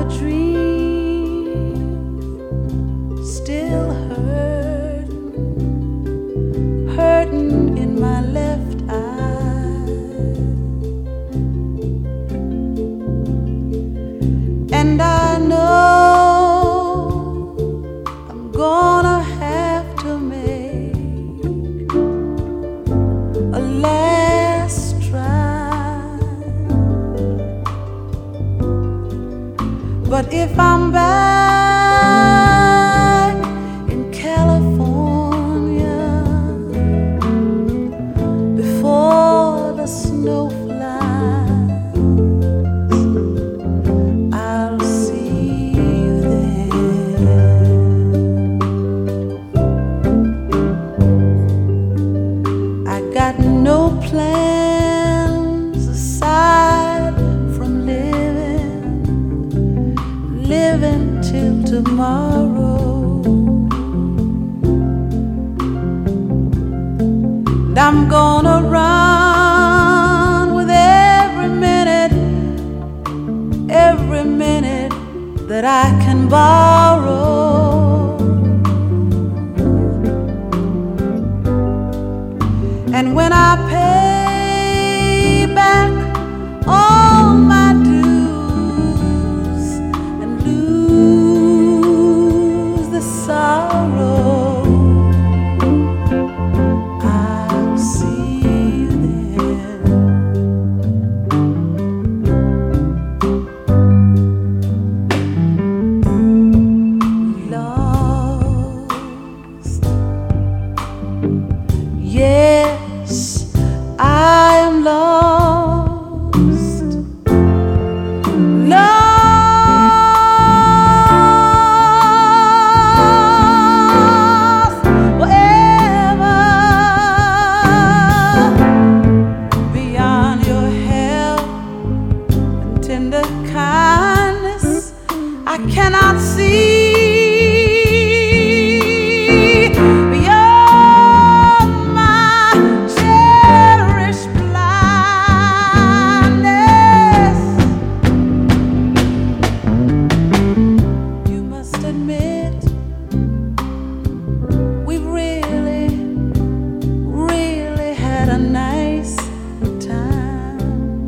a dream, still hurting in my left eye. And I know I'm gonna have to make a last try. But if I'm back in California before the snow flies, I'll see you there. I got no plans aside from living till tomorrow. And I'm gonna run with every minute that I can borrow. And when I pay back all my dues and lose the sorrow, I'll see you then. Lost, yes, I am lost. Lost forever beyond your help and tender kindness. I cannot see beyond my cherished blindness. You must admit we've really had a nice time.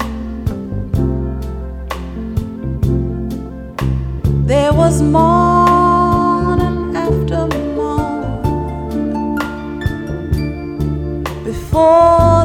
There was morning after morning before